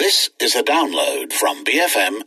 This is a download from BFM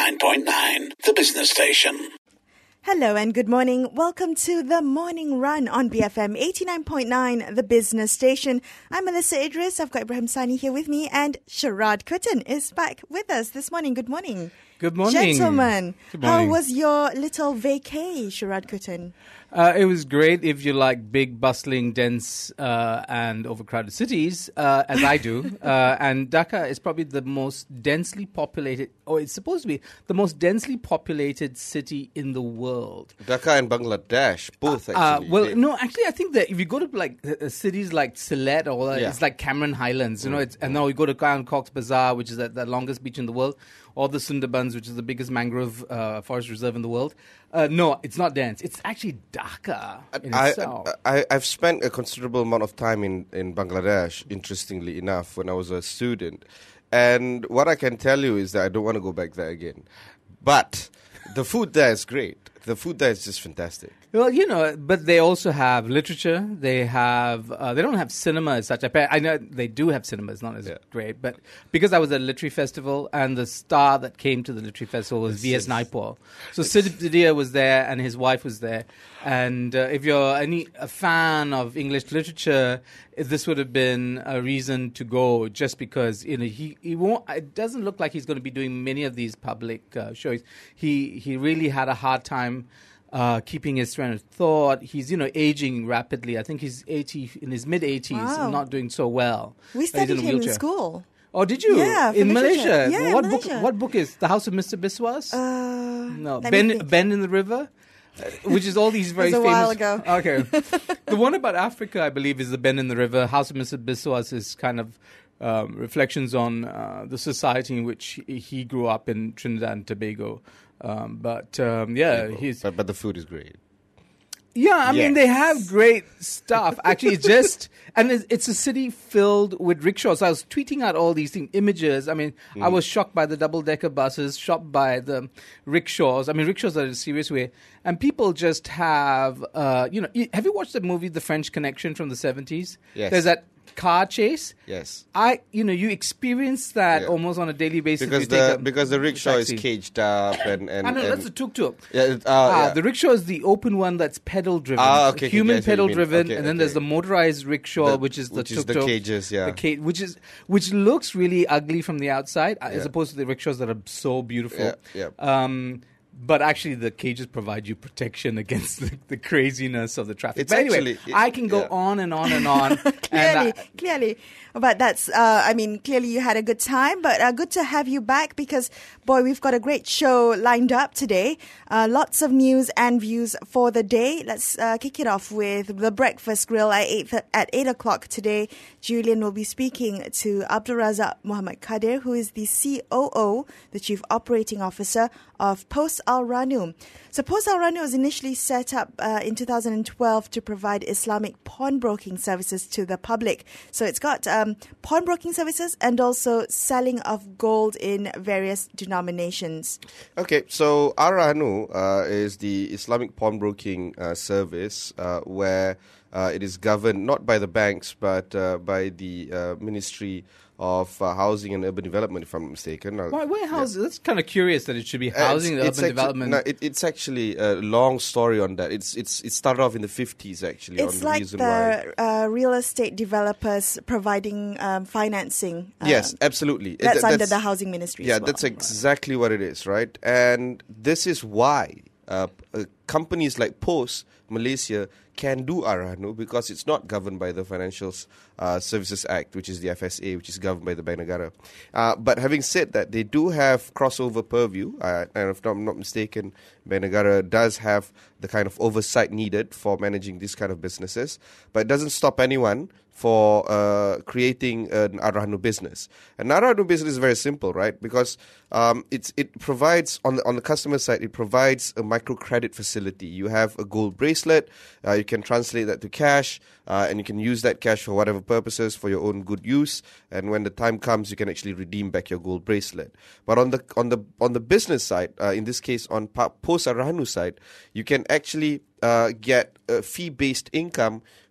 89.9, the business station. Hello and good morning. Welcome to the Morning Run on BFM 89.9, the business station. I'm Melissa Idris. I've got Ibrahim Sani here with me, and Sharad Kutan is back with us this morning. Good morning. Good morning. Gentlemen, Good morning. How was your little vacay, Sharad Kutan? It was great if you like big, bustling, dense and overcrowded cities, as I do. And Dhaka is probably the most densely populated, or it's supposed to be the most densely populated city in the world. Dhaka and Bangladesh, both actually. No, actually, I think that if you go to like cities like Sylhet or Yeah. it's like Cameron Highlands, and now you go to Cox's Bazar, which is the longest beach in the world, or the Sundarbans, which is the biggest mangrove forest reserve in the world. No, it's not dense. It's actually Dhaka in itself. I've spent a considerable amount of time in Bangladesh, interestingly enough, when I was a student. And what I can tell you is that I don't want to go back there again. But the food there is great. The food there is just fantastic. Well, but they also have literature. They have. They don't have cinema as such. I know they do have cinema. It's not as great, but because I was at a literary festival, and the star that came to the literary festival was V.S. Naipaul. So Sid Didia was there, and his wife was there. And if you're a fan of English literature, this would have been a reason to go, just because he won't. It doesn't look like he's going to be doing many of these public shows. He really had a hard time keeping his train of thought. He's, aging rapidly. I think he's in his mid-80s, and not doing so well. We studied him in school. Oh, did you? Yeah, in literature. Malaysia. Yeah, what Malaysia. book? What book is The House of Mr. Biswas? No, let me think. Bend in the River. Which is all these very It was a famous. while ago. Okay, the one about Africa, I believe, is The Bend in the River. House of Mr. Biswas is kind of reflections on the society in which he grew up in Trinidad and Tobago. But the food is great. Yeah, I mean, Yes. they have great stuff. Actually, it's a city filled with rickshaws. I was tweeting out all these images. I mean, I was shocked by the double-decker buses, shocked by the rickshaws. I mean, rickshaws are a serious way. And people just have, have you watched the movie The French Connection from the 70s? Yes. There's that car chase. Yes. You experience that almost on a daily basis. Because the rickshaw is caged up and I know, that's a tuk-tuk. Yeah, The rickshaw is the open one that's pedal-driven. Okay, Human yes, what you mean. pedal-driven, Okay, and then okay. there's the motorized rickshaw, which is the tuk-tuk. the cages, yeah. Which looks really ugly from the outside, as opposed to the rickshaws that are so beautiful. Yeah. But actually, the cages provide you protection against the craziness of the traffic. It's but anyway, actually- I can go on and on and on. Clearly. But that's, clearly you had a good time, but good to have you back because, boy, we've got a great show lined up today. Lots of news and views for the day. Let's kick it off with the Breakfast Grill at 8 o'clock today. Julian will be speaking to Abdul Razak Muhammad Kadir, who is the COO, the Chief Operating Officer of Post Al Ranu. So Post Al Ranu was initially set up in 2012 to provide Islamic pawnbroking services to the public. So it's got pawnbroking services and also selling of gold in various denominations. Okay, so Al Ranu is the Islamic pawnbroking service where it is governed not by the banks but by the Ministry of Housing and Urban Development, if I'm not mistaken. Why housing? That's kind of curious that it should be housing and urban development. No, it's actually a long story on that. It started off in the 50s, actually. It's on the like reason why. real estate developers providing financing. Yes, absolutely. That's under the Housing Ministry. Yeah, as well. that's exactly what it is, right? And this is why companies like Post Malaysia can do Al Ranu because it's not governed by the Financial Services Act, which is the FSA, which is governed by the Bank Negara. But having said that, they do have crossover purview, and if I'm not mistaken, Bank Negara does have the kind of oversight needed for managing these kind of businesses, but it doesn't stop anyone for creating an Al Ranu business. An Al Ranu business is very simple, right? Because it provides, on the customer side, it provides a microcredit facility. You have a gold bracelet, you can translate that to cash, and you can use that cash for whatever purposes for your own good use. And when the time comes, you can actually redeem back your gold bracelet. But on the business side, in this case on Post Al Ranu side, you can actually get a fee-based income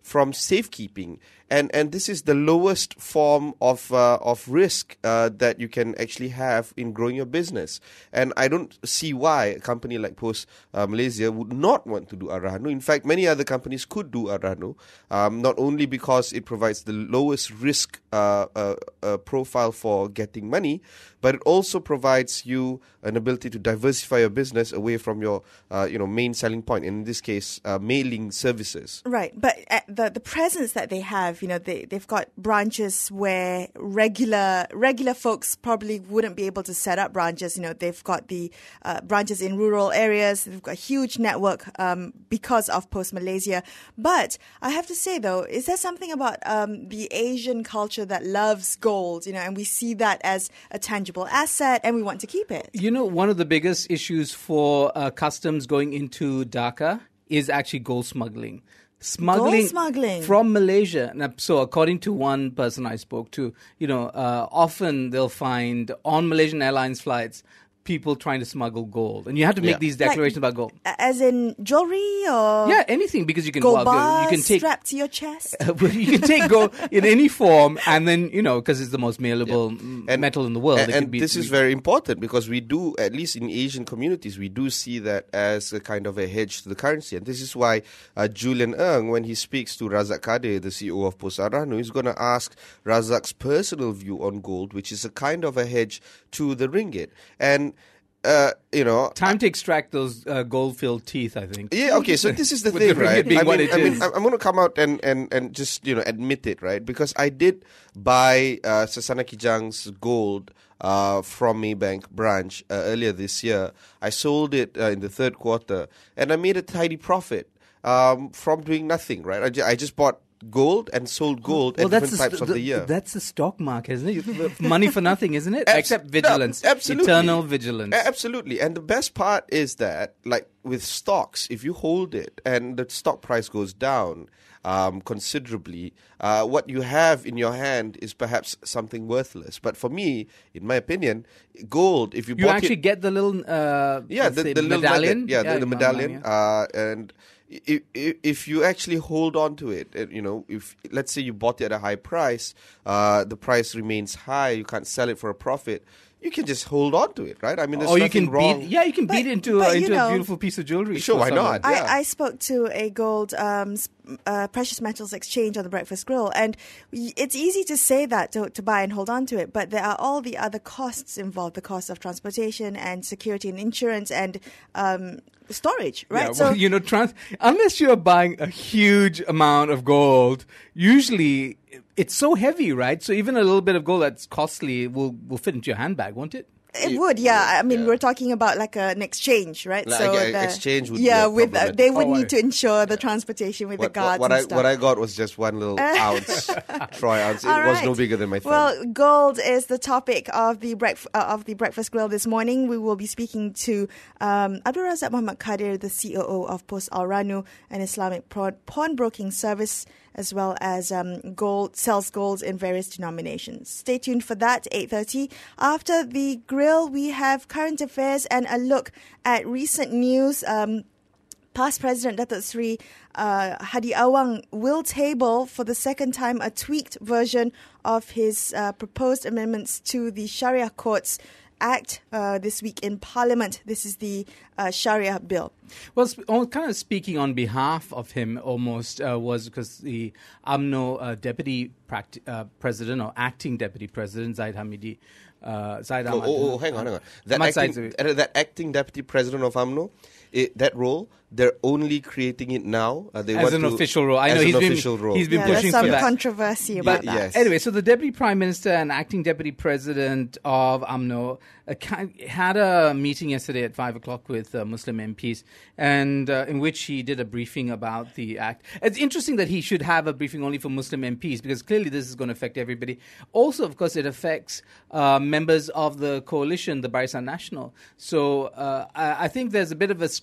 from safekeeping. And this is the lowest form of risk that you can actually have in growing your business. And I don't see why a company like Pos Malaysia would not want to do Arahanu. In fact, many other companies could do Arahanu, not only because it provides the lowest risk profile for getting money, but it also provides you an ability to diversify your business away from your main selling point. In this case, mailing services. Right, but the presence that they have, they've got branches where regular folks probably wouldn't be able to set up branches. They've got the branches in rural areas. They've got a huge network because of Pos Malaysia. But I have to say, though, is there something about the Asian culture that loves gold, and we see that as a tangible asset and we want to keep it? One of the biggest issues for customs going into Dhaka is actually gold smuggling. Gold smuggling from Malaysia. So according to one person I spoke to, often they'll find on Malaysian Airlines flights people trying to smuggle gold, and you have to make these declarations about gold, as in jewelry or anything, because you can gold bars you can take strapped to your chest. You can take gold in any form, and then because it's the most malleable metal in the world. And this is very important because we do, at least in Asian communities, we do see that as a kind of a hedge to the currency, and this is why Julian Ng, when he speaks to Razak Kadir, the CEO of Pos Arahanu, is going to ask Razak's personal view on gold, which is a kind of a hedge to the ringgit. And time to extract those gold-filled teeth, I think. Yeah, okay, so this is the thing, right? I'm going to come out and just, admit it, right? Because I did buy Sasana Kijang's gold from Maybank branch earlier this year. I sold it in the third quarter, and I made a tidy profit from doing nothing, right? I just bought gold and sold gold at different types of the year. That's the stock market, isn't it? Money for nothing, isn't it? Except vigilance. No, absolutely. Eternal vigilance. Absolutely. And the best part is that, like with stocks, if you hold it and the stock price goes down considerably, what you have in your hand is perhaps something worthless. But for me, in my opinion, gold, if you bought actually get the little the medallion. The medallion. And if you actually hold on to it, if let's say you bought it at a high price, the price remains high, you can't sell it for a profit, you can just hold on to it, right? I mean, there's nothing wrong. You can beat it into a beautiful piece of jewelry. Sure, why not? Yeah. I spoke to a gold precious metals exchange on the Breakfast Grill, and it's easy to say that to buy and hold on to it, but there are all the other costs involved: the cost of transportation and security and insurance and storage, right? Yeah, well, unless you're buying a huge amount of gold, usually it's so heavy, right? So even a little bit of gold that's costly will fit into your handbag, won't it? It would, yeah. I mean, we're talking about like an exchange, right? Like exchange would be a problem. They would need to ensure the transportation with the guards and stuff. What I got was just one little ounce, troy ounce. It was no bigger than my thumb. Well, gold is the topic of the Breakfast Grill this morning. We will be speaking to Abdul Razak Muhammad Kadir, the COO of Pos Arahanu, an Islamic pawnbroking service, as well as sells golds in various denominations. Stay tuned for that, 8:30. After the grill, we have current affairs and a look at recent news. Past President Datuk Seri Hadi Awang will table for the second time a tweaked version of his proposed amendments to the Sharia Courts Act this week in Parliament. This is the Sharia bill. Well, kind of speaking on behalf of him almost was because the UMNO deputy president or acting deputy president, Zaid Hamidi. Hang on. That acting deputy president of UMNO, that role, they're only creating it now. They as an official role. I know he's been pushing for that. There's some controversy about that. Yes. Anyway, so the Deputy Prime Minister and Acting Deputy President of UMNO had a meeting yesterday at 5 o'clock with Muslim MPs, and in which he did a briefing about the Act. It's interesting that he should have a briefing only for Muslim MPs, because clearly this is going to affect everybody. Also, of course, it affects members of the coalition, the Barisan Nasional. So I think there's a bit of a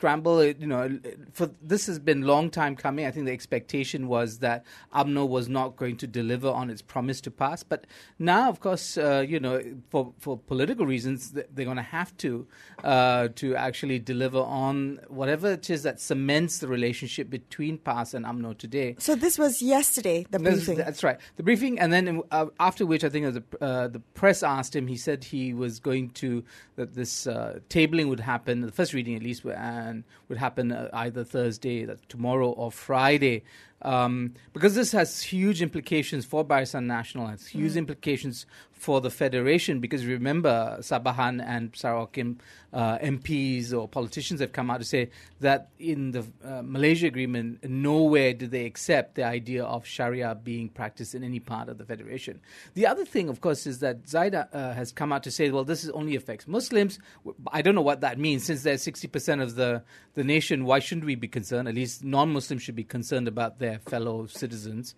scramble. This has been long time coming. I think the expectation was that UMNO was not going to deliver on its promise to pass. But now, of course, for political reasons, they're going to have to actually deliver on whatever it is that cements the relationship between PAS and UMNO today. So this was yesterday, the briefing. That's right, the briefing, and then after which I think the press asked him. He said he was going to that this tabling would happen, the first reading at least, and would happen either Thursday, tomorrow, or Friday. Because this has huge implications for Barisan Nasional, has huge implications for the Federation, because remember, Sabahan and Sarawakim MPs or politicians have come out to say that in the Malaysia Agreement, nowhere do they accept the idea of Sharia being practiced in any part of the Federation. The other thing, of course, is that Zaida has come out to say, well, this only affects Muslims. I don't know what that means. Since they're 60% of the nation, why shouldn't we be concerned? At least non-Muslims should be concerned about their fellow citizens.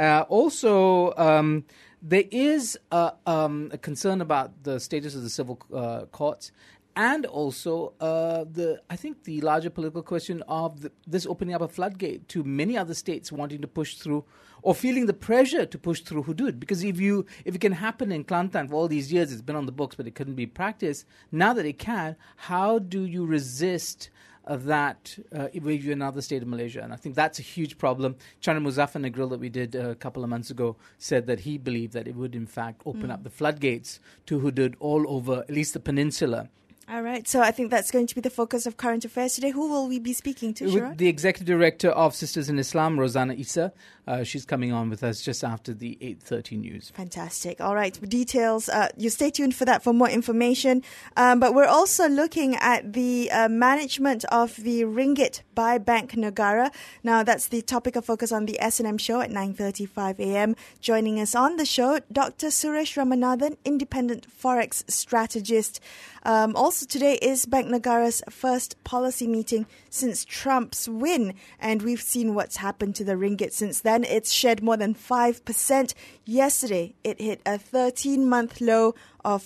Also, there is a concern about the status of the civil courts, and also I think the larger political question of this opening up a floodgate to many other states wanting to push through or feeling the pressure to push through hudud. Because if it can happen in Kelantan for all these years, it's been on the books, but it couldn't be practiced. Now that it can, how do you resist that if you're in another state of Malaysia? And I think that's a huge problem. Chandra Muzaffar in a grill that we did a couple of months ago said that he believed that it would in fact open up the floodgates to hudud all over, at least the peninsula. All right, so I think that's going to be the focus of Current Affairs today. Who will we be speaking to, Shiraj? The Executive Director of Sisters in Islam, Rosana Issa. She's coming on with us just after the 8:30 news. Fantastic. All right, details. You stay tuned for that for more information. But we're also looking at the management of the ringgit by Bank Negara. Now, that's the topic of focus on the S&M show at 9:35 a.m. Joining us on the show, Dr. Suresh Ramanathan, independent forex strategist. Also today is Bank Negara's first policy meeting since Trump's win, and we've seen what's happened to the ringgit since then. It's shed more than 5%. Yesterday, it hit a 13-month low of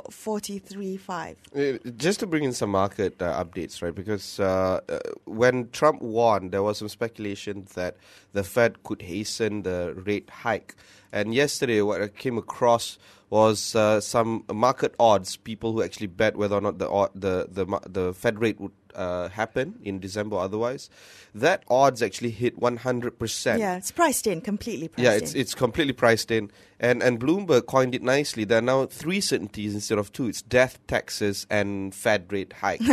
443.5. Just to bring in some market updates, right? Because when Trump won, there was some speculation that the Fed could hasten the rate hike. And yesterday, what I came across was some market odds, people who actually bet whether or not the Fed rate would happen in December or otherwise. That odds actually hit 100%. Yeah, it's priced in, completely priced in. Yeah, it's completely priced in. And Bloomberg coined it nicely. There are now 3 certainties instead of 2. It's death, taxes, and Fed rate hike.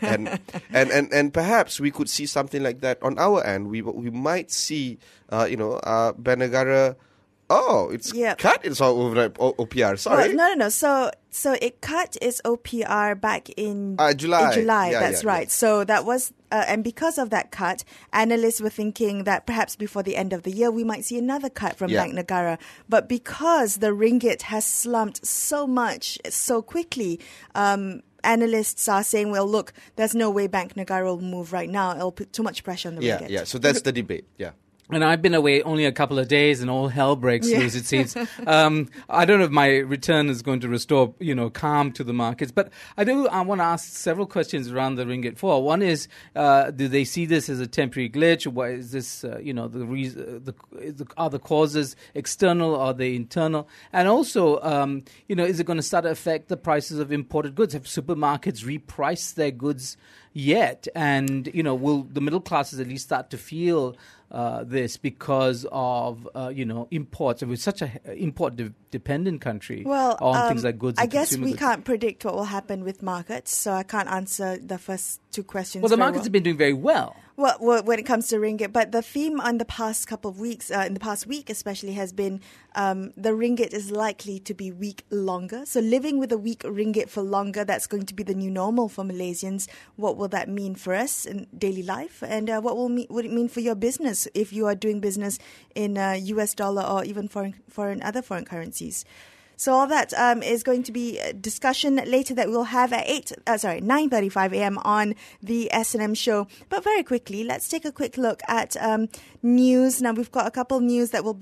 and perhaps we could see something like that on our end. We might see, Bank Negara. Oh, it's cut its OPR. Sorry. Well, no. So it cut its OPR back in July. In July, that's right. Yeah. So that was, and because of that cut, analysts were thinking that perhaps before the end of the year, we might see another cut from Bank Negara. But because the ringgit has slumped so much, so quickly, analysts are saying, well, look, there's no way Bank Negara will move right now. It'll put too much pressure on the ringgit. Yeah, so that's the debate, yeah. And I've been away only a couple of days, and all hell breaks loose, it seems. I don't know if my return is going to restore, calm to the markets. But I want to ask several questions around the ringgit fall. One is, do they see this as a temporary glitch? What is this, the reason? Are the causes external or are they internal? And also, is it going to start to affect the prices of imported goods? Have supermarkets repriced their goods yet? And, will the middle classes at least start to feel this because of imports? We're such an import-dependent country on things like goods. I and guess consumer we goods. can't predict what will happen with markets, so I can't answer the first 2 questions. Well, the markets have been doing very well. Well, when it comes to ringgit, but the theme on the past couple of weeks, in the past week especially, has been the ringgit is likely to be weak longer. So living with a weak ringgit for longer, that's going to be the new normal for Malaysians. What will that mean for us in daily life? And what would it mean for your business if you are doing business in US dollar or even other foreign currencies? So all that is going to be a discussion later that we'll have at 9:35 a.m. on the S&M show. But very quickly, let's take a quick look at news. Now, we've got a couple of news that will be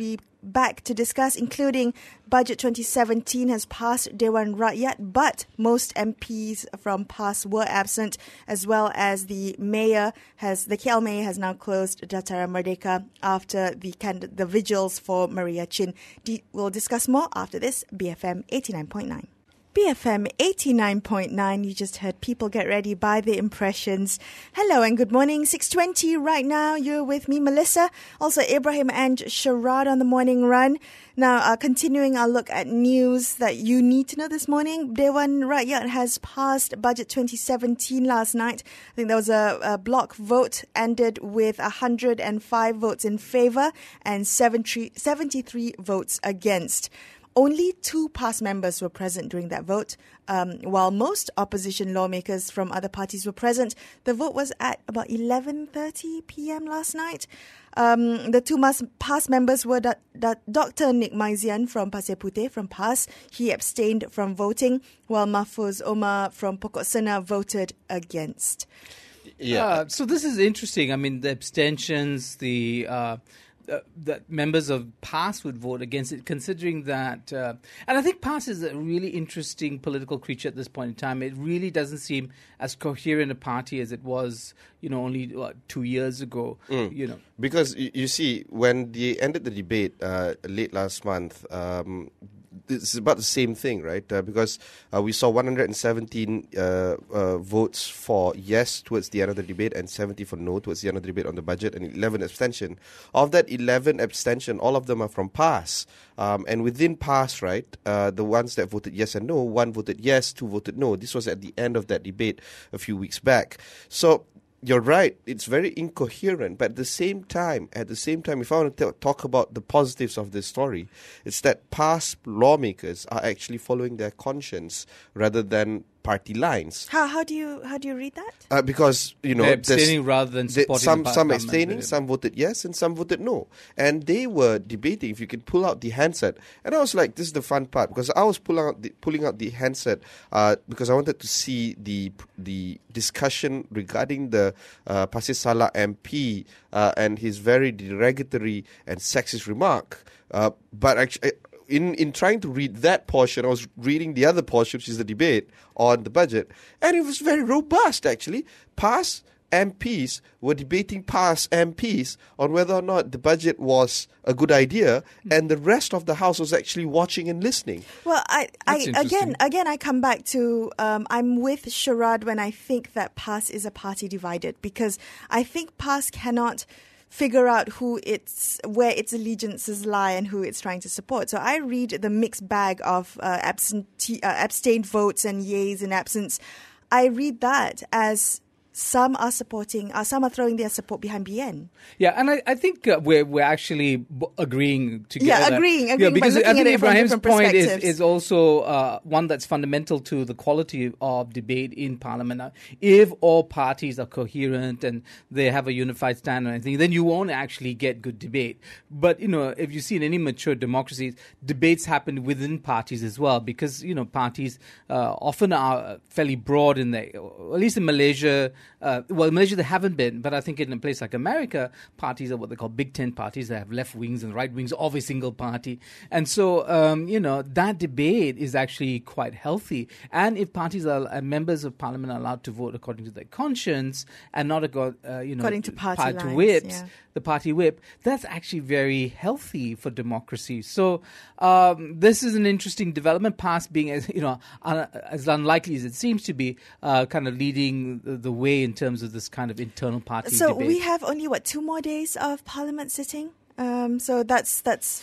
back to discuss, including Budget 2017 has passed Dewan Rakyat, but most MPs from PAS were absent, as well as the KL Mayor has now closed Dataran Merdeka after the vigils for Maria Chin. We'll discuss more after this. BFM 89.9. BFM 89.9, you just heard People Get Ready by The Impressions. Hello and good morning. 6:20 right now. You're with me, Melissa. Also, Ibrahim and Sharad on the morning run. Now, continuing our look at news that you need to know this morning. Dewan Rakyat has passed Budget 2017 last night. I think there was a block vote, ended with 105 votes in favour and 73 votes against. Only 2 PAS members were present during that vote, while most opposition lawmakers from other parties were present. The vote was at about 11:30 p.m. last night. The 2 PAS members were Dr. Nick Maizian from Pasir Puteh from PAS. He abstained from voting, while Mahfuz Omar from Pokok Sena voted against. Yeah. So this is interesting. I mean, the abstentions, that members of PAS would vote against it, considering that, and I think PAS is a really interesting political creature at this point in time. It really doesn't seem as coherent a party as it was, only 2 years ago. Because you see, when they ended the debate late last month, it's about the same thing, right? Because we saw 117 votes for yes towards the end of the debate and 70 for no towards the end of the debate on the budget, and 11 abstention. Of that 11 abstention, all of them are from PAS. And within PAS, right, the ones that voted yes and no, 1 voted yes, 2 voted no. This was at the end of that debate a few weeks back. So you're right, it's very incoherent, but at the same time, if I want to talk about the positives of this story, it's that PAS lawmakers are actually following their conscience rather than party lines. How do you read that? Because they're abstaining rather than supporting some abstaining, some voted yes, and some voted no, and they were debating if you could pull out the handset. And I was like, this is the fun part, because I was pulling out the handset because I wanted to see the discussion regarding the Pasir Salah MP and his very derogatory and sexist remark. But actually, in trying to read that portion, I was reading the other portion, which is the debate on the budget, and it was very robust, actually. PAS MPs were debating PAS MPs on whether or not the budget was a good idea, and the rest of the House was actually watching and listening. Well, I I come back to I'm with Sharad when I think that PAS is a party divided, because I think PAS cannot figure out where its allegiances lie and who it's trying to support. So I read the mixed bag of abstained votes and yeas and absence. I read that as some are throwing their support behind BN. Yeah, and I think we're actually agreeing together. Yeah, agreeing. Because I think Ibrahim's point is also one that's fundamental to the quality of debate in Parliament. Now, if all parties are coherent and they have a unified stand on anything, then you won't actually get good debate. But, if you see in any mature democracies, debates happen within parties as well, because, parties often are fairly broad in their, at least in Malaysia. Malaysia they haven't been, but I think in a place like America, parties are what they call Big Ten parties. They have left wings and right wings of a single party. And so, that debate is actually quite healthy. And if parties members of Parliament are allowed to vote according to their conscience and not according to party lines, whips, the party whip, that's actually very healthy for democracy. So this is an interesting development. PAS being as unlikely as it seems to be, kind of leading the way in terms of this kind of internal party debate. So we have only 2 more days of Parliament sitting. So that's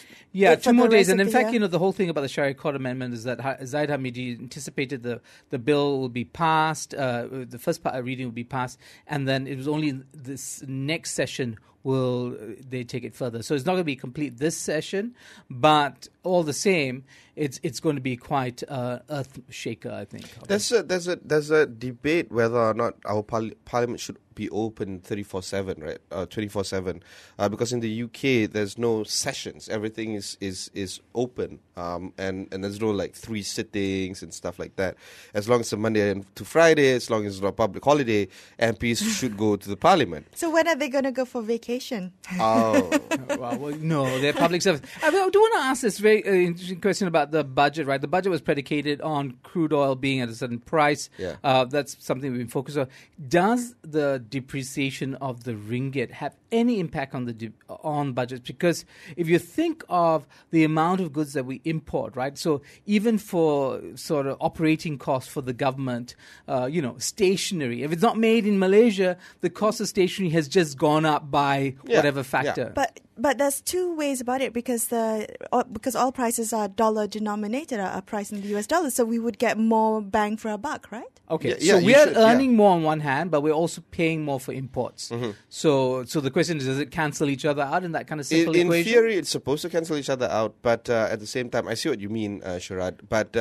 2 more days. And in fact, the whole thing about the Sharia Court Amendment is that Zahid Hamidi anticipated the bill will be passed, the first reading will be passed, and then it was only in this next session will they take it further. So it's not going to be complete this session, but all the same, it's going to be quite earth shaker, I think. There's a debate whether or not our parliament should be open 34/7, right? 24/7, because in the UK there's no sessions. Everything is open, and there's no 3 sittings and stuff like that. As long as it's a Monday to Friday, as long as it's not a public holiday, MPs should go to the parliament. So when are they going to go for vacation? education. Oh. Well, no, they're public service. I do want to ask this very interesting question about the budget, right? The budget was predicated on crude oil being at a certain price. Yeah. That's something we've been focused on. Does the depreciation of the ringgit have any impact on on budgets? Because if you think of the amount of goods that we import, right? So even for sort of operating costs for the government, stationery. If it's not made in Malaysia, the cost of stationery has just gone up by whatever factor. But there's two ways about it because oil prices are dollar denominated, are priced in the US dollar, so we would get more bang for our buck, right? Okay, Yeah, so we're earning more on one hand, but we're also paying more for imports. Mm-hmm. So the question is, does it cancel each other out in that kind of simple In equation? theory, it's supposed to cancel each other out, but at the same time, I see what you mean, Sharad. But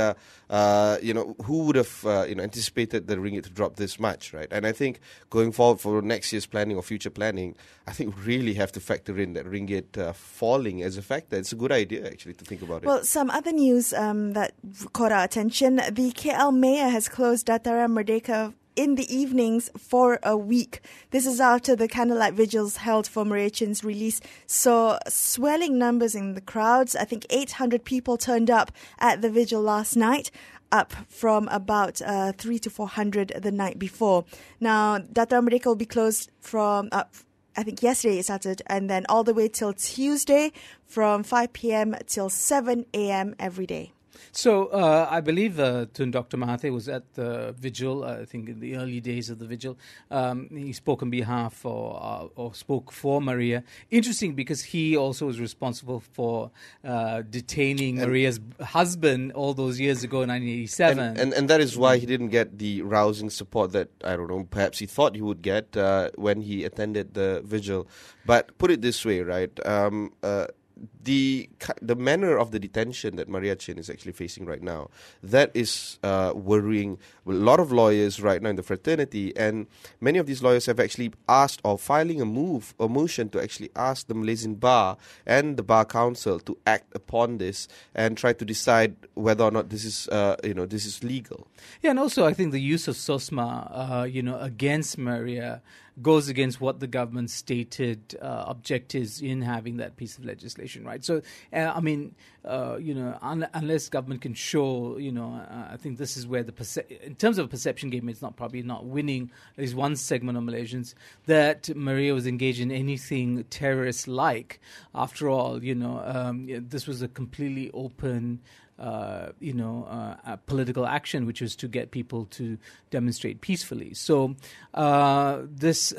who would have anticipated the ringgit to drop this much, right? And I think going forward for next year's planning or future planning, I think we really have to factor in that ringgit falling as a factor. It's a good idea actually to think about it. Well, some other news that caught our attention: the KL mayor has closed Dataran Merdeka in the evenings for a week. This is after the candlelight vigils held for Malaysians' release saw swelling numbers in the crowds. I think 800 people turned up at the vigil last night, up from about 300 to 400 the night before. Now, Dataran Merdeka will be closed from I think yesterday it started, and then all the way till Tuesday from 5 p.m. till 7 a.m. every day. So I believe Tun Dr. Mahathir was at the vigil, I think in the early days of the vigil. He spoke on behalf or spoke for Maria. Interesting because he also was responsible for detaining Maria's husband all those years ago in 1987. And that is why he didn't get the rousing support that, I don't know, perhaps he thought he would get when he attended the vigil. But put it this way, right? The manner of the detention that Maria Chin is actually facing right now, that is worrying a lot of lawyers right now in the fraternity, and many of these lawyers have actually asked or filing a motion to actually ask the Malaysian Bar and the Bar Council to act upon this and try to decide whether or not this is this is legal. Yeah, and also I think the use of SOSMA against Maria goes against what the government's stated objectives in having that piece of legislation, right? So, unless government can show, I think this is where in terms of a perception game, it's probably not winning at least one segment of Malaysians that Maria was engaged in anything terrorist-like. After all, this was a completely open political action, which was to get people to demonstrate peacefully. So this,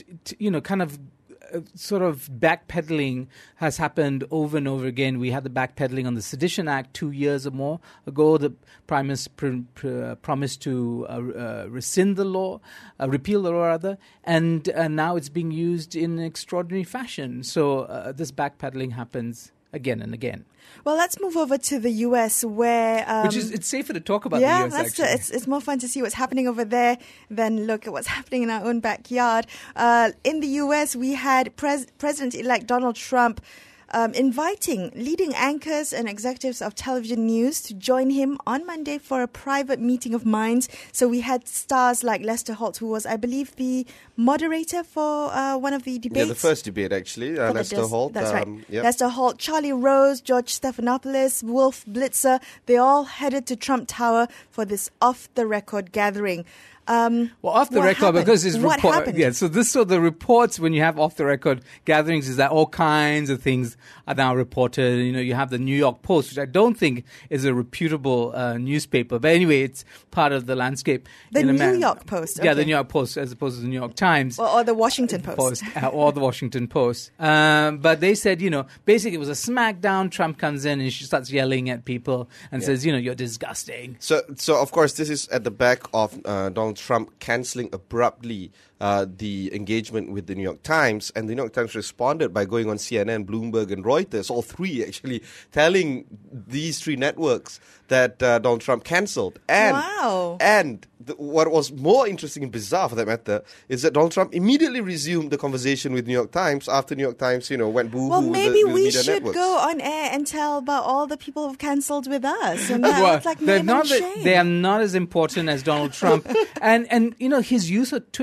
sort of backpedaling has happened over and over again. We had the backpedaling on the Sedition Act 2 years or more ago. The Prime Minister promised to rescind the law, repeal the law rather, and now it's being used in an extraordinary fashion. So this backpedaling happens again and again. Well, let's move over to the US where... it's safer to talk about the US, actually. It's more fun to see what's happening over there than look at what's happening in our own backyard. In the US, we had President-elect Donald Trump inviting leading anchors and executives of television news to join him on Monday for a private meeting of minds. So we had stars like Lester Holt, who was, I believe, the moderator for one of the debates. Yeah, the first debate, actually. Lester Holt. That's right. Yep. Lester Holt, Charlie Rose, George Stephanopoulos, Wolf Blitzer, they all headed to Trump Tower for this off-the-record gathering. Off the record, happened? because it's What happened? Yeah, so the reports when you have off the record gatherings is that all kinds of things are now reported. You have the New York Post, which I don't think is a reputable newspaper, but anyway, it's part of the landscape. The New York Post. Yeah, okay. the New York Post, as opposed to the New York Times. Or the Washington Post. Or the Washington Post. But they said, basically it was a smackdown. Trump comes in and she starts yelling at people and says, you're disgusting. So of course, this is at the back of Donald Trump cancelling abruptly the engagement with the New York Times, and the New York Times responded by going on CNN, Bloomberg, and Reuters, all three actually, telling these three networks that Donald Trump cancelled. And wow. And what was more interesting and bizarre, for that matter, is that Donald Trump immediately resumed the conversation with New York Times after New York Times, went boo-hoo. Well, maybe with we media should networks. go on air and tell about all the people who've cancelled with us. And that's like name and shame. They are not as important as Donald Trump. and his use of Twitter, again,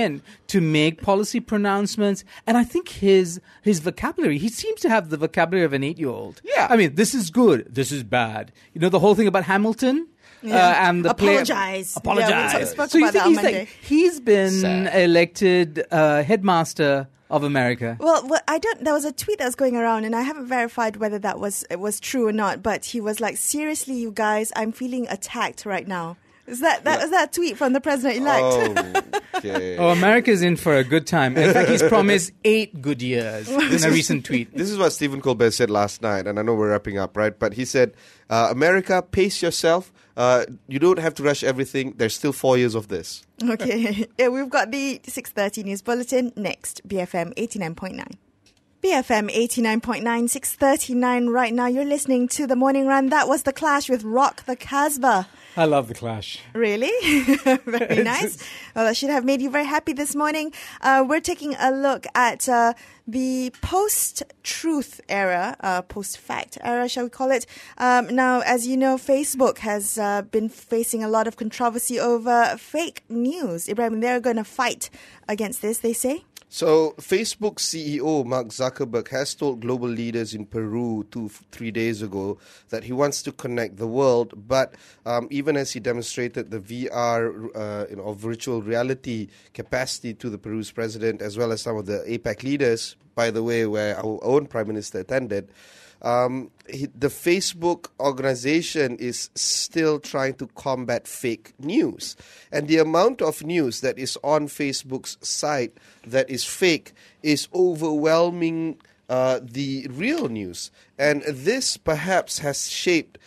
in to make policy pronouncements. And I think his vocabulary, he seems to have the vocabulary of an 8-year-old. Yeah. I mean, this is good, this is bad. You know, the whole thing about Hamilton? And the Apologize. Apologize. Yeah, we spoke So you about that think on Monday. he's been Sad. elected headmaster of America? Well, I don't. There was a tweet that was going around, and I haven't verified whether it was true or not. But he was like, "Seriously, you guys, I'm feeling attacked right now." Was that tweet from the president-elect? Okay. Oh, America's in for a good time. In fact, he's promised 8 good years in a recent tweet. This is what Stephen Colbert said last night, and I know we're wrapping up, right? But he said, America, pace yourself. You don't have to rush everything. There's still 4 years of this. Okay, yeah, we've got the 6:30 news bulletin next. BFM 89.9. BFM 89.9, 6:39 right now. You're listening to The Morning Run. That was The Clash with Rock the Casbah. I love The Clash. Really? Very nice. Well, that should have made you very happy this morning. We're taking a look at the post-truth era, post-fact era, shall we call it. Now, as you know, Facebook has been facing a lot of controversy over fake news. Ibrahim, they're going to fight against this, they say. So, Facebook CEO Mark Zuckerberg has told global leaders in Peru 2-3 days ago that he wants to connect the world. But even as he demonstrated the VR, or virtual reality capacity to the Peru's president, as well as some of the APEC leaders, by the way, where our own prime minister attended, the Facebook organization is still trying to combat fake news. And the amount of news that is on Facebook's site that is fake is overwhelming the real news. And this perhaps has shaped,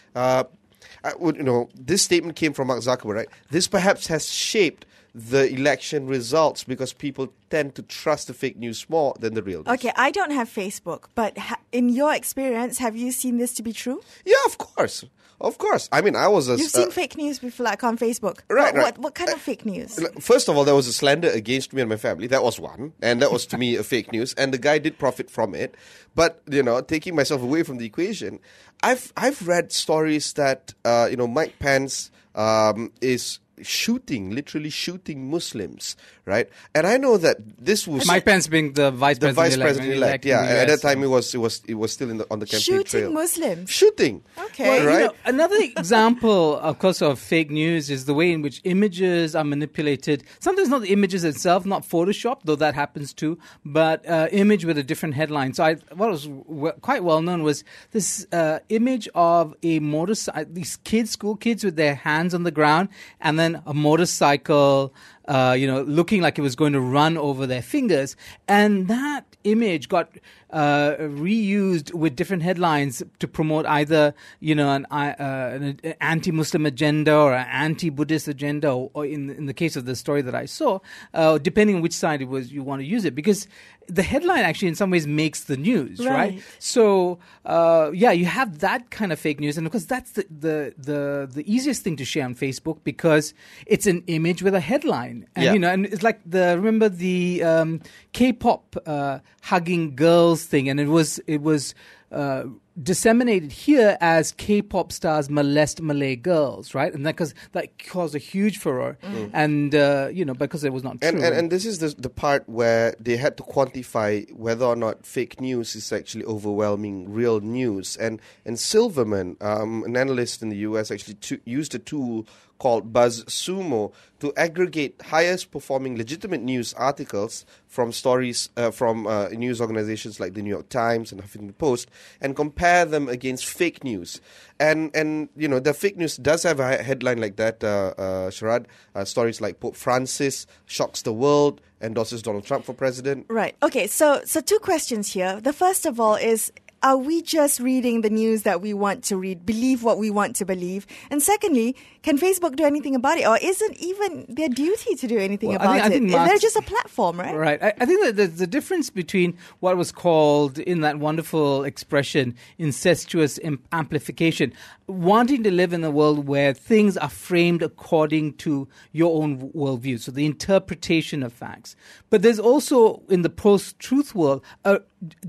this statement came from Mark Zuckerberg, right? This perhaps has shaped the election results because people tend to trust the fake news more than the real news. Okay, I don't have Facebook, but in your experience, have you seen this to be true? Yeah, of course. Of course. I mean, I was a... You've seen fake news before, like on Facebook. Right, What kind of fake news? First of all, there was a slander against me and my family. That was one. And that was, to me, a fake news. And the guy did profit from it. But, taking myself away from the equation, I've read stories that, Mike Pence is literally shooting Muslims, right? And I know that this was Mike Pence being the vice president-elect. Yeah, at that time it was still on the campaign trail. Shooting Muslims. Shooting. Okay. Well, right? Another example, of course, of fake news is the way in which images are manipulated. Sometimes not the images itself, not Photoshop, though that happens too, but image with a different headline. So what was quite well known was this image of a motorcycle, these school kids with their hands on the ground, and then a motorcycle, looking like it was going to run over their fingers. And that image got reused with different headlines to promote either, an anti-Muslim agenda or an anti-Buddhist agenda, or in the case of the story that I saw, depending on which side you want to use it, because the headline actually in some ways makes the news, right? So, you have that kind of fake news, and of course that's the easiest thing to share on Facebook because it's an image with a headline, and and it's like remember the K-pop hugging girls thing, and it was disseminated here as K-pop stars molest Malay girls, right? And that caused a huge furor, and because it was not true. And this is the part where they had to quantify whether or not fake news is actually overwhelming real news. And Silverman, an analyst in the US, actually used a tool called BuzzSumo to aggregate highest performing legitimate news articles from stories from news organizations like the New York Times and Huffington Post and compare them against fake news. And the fake news does have a headline like that, Sharad. Stories like Pope Francis shocks the world, endorses Donald Trump for president. Right. Okay, so 2 questions here. The first of all is, are we just reading the news that we want to read, believe what we want to believe? And secondly, can Facebook do anything about it? Or isn't even their duty to do anything about it? They're just a platform, right? Right. I think that there's the difference between what was called, in that wonderful expression, incestuous amplification, wanting to live in a world where things are framed according to your own worldview, so the interpretation of facts. But there's also, in the post-truth world, just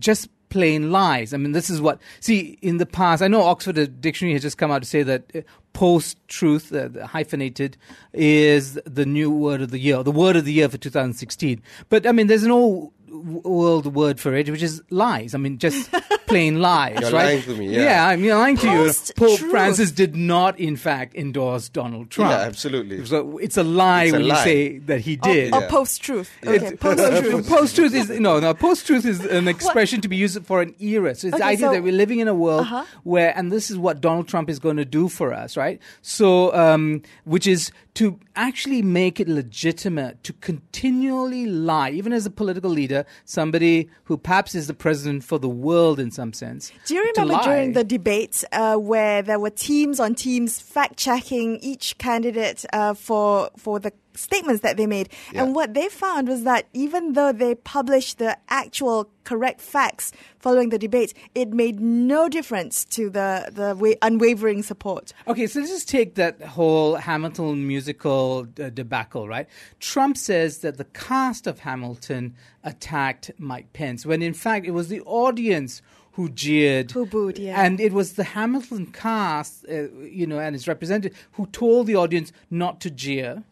plain lies. I mean, this is what... See, in the past, I know Oxford Dictionary has just come out to say that post-truth, the hyphenated, is the new word of the year, the word of the year for 2016. But, I mean, there's an old world word for it, which is lies. I mean, just plain lies, You're right? lying to me, yeah. Yeah, I'm lying to you. Pope Post-truth. Francis did not, in fact, endorse Donald Trump. Yeah, absolutely. So it's a lie It's a when lie. you say that he did. Or post-truth. Okay, post-truth. Post-truth is post-truth is an expression to be used for an era. So it's the Okay, idea so- that we're living in a world where, and this is what Donald Trump is going to do for us, right? So, which is to actually make it legitimate to continually lie, even as a political leader, somebody who perhaps is the president for the world in some sense. Do you to remember lie. during the debates where there were teams on teams fact-checking each candidate for the statements that they made? Yeah. And what they found was that even though they published the actual correct facts following the debates, it made no difference to the unwavering support. Okay, so let's just take that whole Hamilton musical debacle, right? Trump says that the cast of Hamilton attacked Mike Pence, when in fact it was the audience who jeered. Who booed, yeah. And it was the Hamilton cast, and its representative who told the audience not to jeer.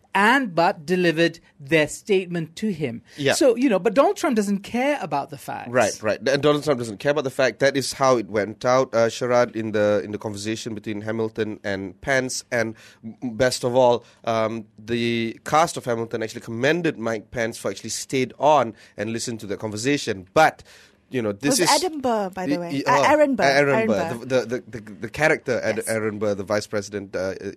But delivered their statement to him. Yeah. So, but Donald Trump doesn't care about the facts. Right. And Donald Trump doesn't care about the fact. That is how it went out, Sharad, in the conversation between Hamilton and Pence. And best of all, the cast of Hamilton actually commended Mike Pence for actually stayed on and listened to the conversation. But this was is Adam Burr, by the way. Aaron Burr. Aaron Burr. The character Yes. Aaron Burr, the vice president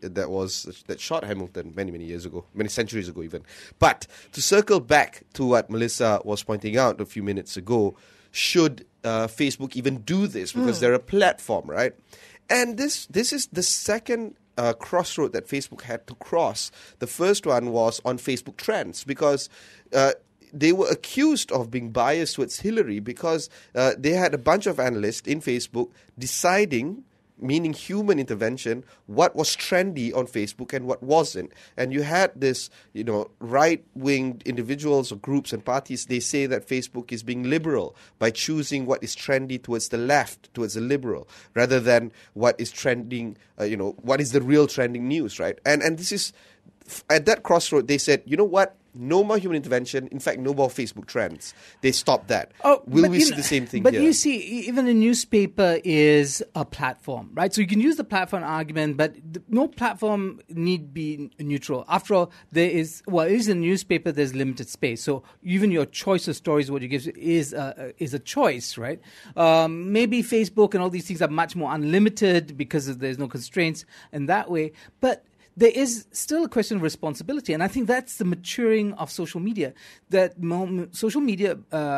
that shot Hamilton many years ago, many centuries ago even. But to circle back to what Melissa was pointing out a few minutes ago, should Facebook even do this because they're a platform, right? And this is the second crossroad that Facebook had to cross. The first one was on Facebook Trends because they were accused of being biased towards Hillary because they had a bunch of analysts in Facebook deciding, meaning human intervention, what was trendy on Facebook and what wasn't. And you had this, right-winged individuals or groups and parties, they say that Facebook is being liberal by choosing what is trendy towards the left, towards the liberal, rather than what is trending, what is the real trending news, right? And this is, at that crossroad, they said, you know what? No more human intervention. In fact, no more Facebook Trends. They stopped that. Will we see the same thing but here? But you see, even a newspaper is a platform, right? So you can use the platform argument, but no platform need be neutral. After all, it is a newspaper, there's limited space. So even your choice of stories, what you give is a choice, right? Maybe Facebook and all these things are much more unlimited because there's no constraints in that way. But there is still a question of responsibility, and I think that's the maturing of social media. That social media,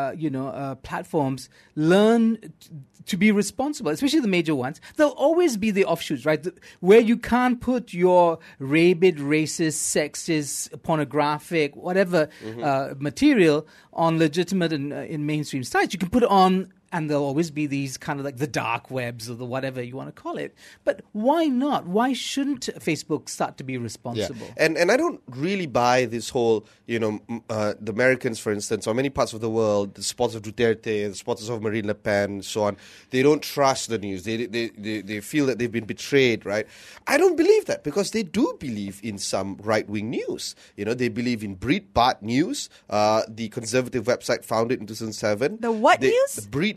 platforms learn to be responsible, especially the major ones. There'll always be the offshoots, right? Where you can't put your rabid, racist, sexist, pornographic, whatever material on legitimate and in mainstream sites. You can put it on. And there'll always be these kind of like the dark webs or the whatever you want to call it. But why not? Why shouldn't Facebook start to be responsible? Yeah. And I don't really buy this whole, the Americans, for instance, or many parts of the world, the supporters of Duterte, the supporters of Marine Le Pen, and so on, they don't trust the news. They feel that they've been betrayed, right? I don't believe that because they do believe in some right-wing news. They believe in Breitbart News, the conservative website founded in 2007. The what news? The Breitbart.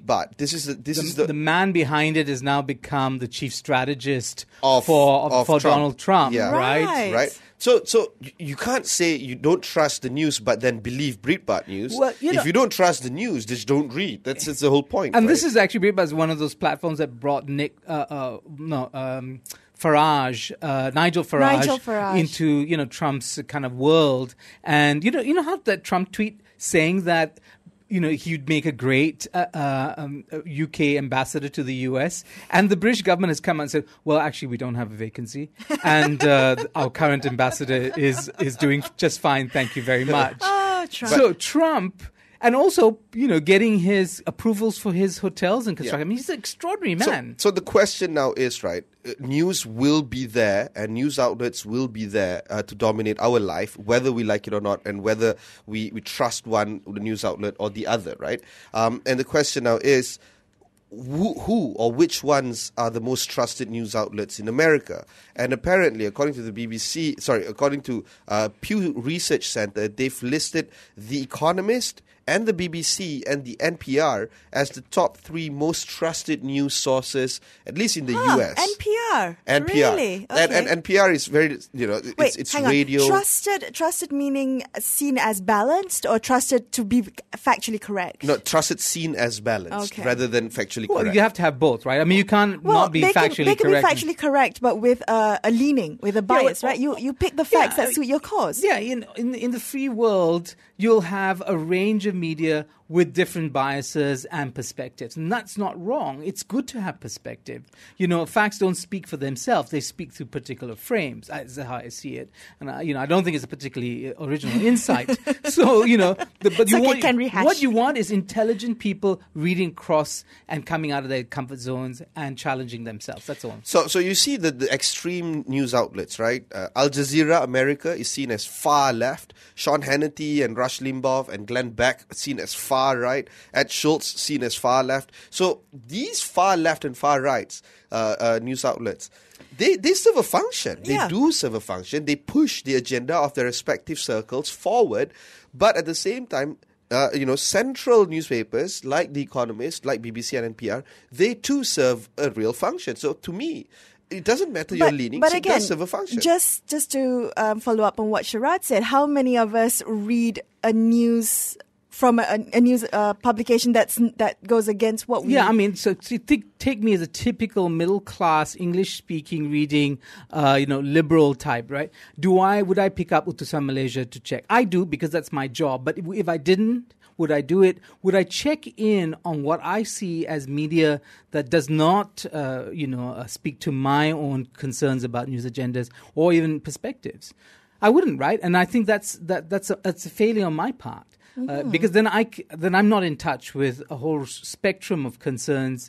The man behind it has now become the chief strategist of for Donald Trump, Yeah. right? So you can't say you don't trust the news, but then believe Breitbart News. Well, if you don't trust the news, just don't read. That's the whole point. And right? this is actually Breitbart is one of those platforms that brought Nigel Farage into Trump's kind of world. And you know how that Trump tweet saying that he'd make a great UK ambassador to the US. And the British government has come out and said, well, actually, we don't have a vacancy. And our current ambassador is doing just fine. Thank you very much. Oh, Trump. So Trump... And also, getting his approvals for his hotels and construction. I mean, he's an extraordinary man. So the question now is, right, news will be there and news outlets will be there to dominate our life, whether we like it or not, and whether we trust the news outlet or the other, right? And the question now is, who or which ones are the most trusted news outlets in America? And apparently, according to Pew Research Center, they've listed The Economist and the BBC and the NPR as the top 3 most trusted news sources, at least in the US. NPR? Really? Okay. And NPR is very, Wait, it's hang radio. On. Trusted meaning seen as balanced, or trusted to be factually correct? No, trusted seen as balanced rather than factually Well, correct. you have to have both, right? I mean, you can't not be factually correct. They can be factually correct, but with a leaning, with a bias, right? You pick the facts that suit your cause. Yeah, in the free world, you'll have a range of media with different biases and perspectives. And that's not wrong. It's good to have perspective. Facts don't speak for themselves. They speak through particular frames. That's how I see it. And, I don't think it's a particularly original insight. So, what you want is intelligent people reading across and coming out of their comfort zones and challenging themselves. That's all. So you see the extreme news outlets, right? Al Jazeera America is seen as far left. Sean Hannity and Rush Limbaugh and Glenn Beck seen as far right. Ed Schultz seen as far left. So these far left and far right news outlets, they serve a function. They do serve a function. They push the agenda of their respective circles forward. But at the same time, central newspapers like The Economist, like BBC and NPR, they too serve a real function. So to me, it doesn't matter your leanings, but again, it does serve a function. Just to follow up on what Sharad said, how many of us read a news from a news publication that goes against what we... Yeah, I mean, so take me as a typical middle-class, English-speaking, reading, liberal type, right? Would I pick up Utusan Malaysia to check? I do, because that's my job. But if I didn't, would I do it? Would I check in on what I see as media that does not, speak to my own concerns about news agendas or even perspectives? I wouldn't, right? And I think that's a failure on my part. Because then I'm not in touch with a whole spectrum of concerns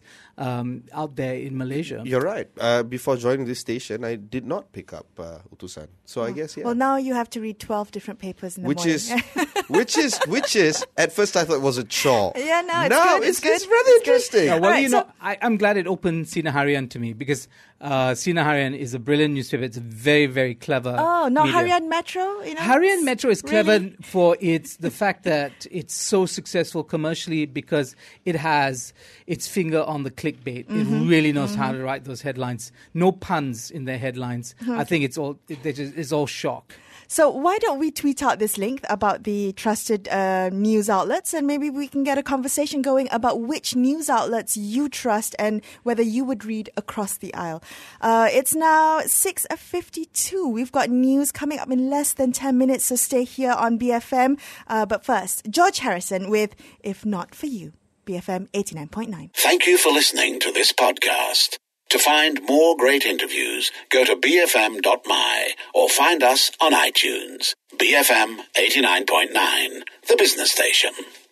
out there in Malaysia. You're right. Before joining this station, I did not pick up Utusan. So I guess, Well, now you have to read 12 different papers in the morning. Which is, at first I thought it was a chore. Yeah, it's rather interesting. I'm glad it opened Sinar Harian to me, because Sinar Harian is a brilliant newspaper. It's very, very clever. Oh, not media. Harian Metro? Harian Metro is clever for the fact that it's so successful commercially because it has its finger on the clickbait. It really knows how to write those headlines. No puns in their headlines. I think it's all shock. So why don't we tweet out this link about the trusted news outlets, and maybe we can get a conversation going about which news outlets you trust and whether you would read across the aisle. It's now 6:52. We've got news coming up in less than 10 minutes, so stay here on BFM. But first, George Harrison with If Not For You, BFM 89.9. Thank you for listening to this podcast. To find more great interviews, go to bfm.my or find us on iTunes. BFM 89.9, the business station.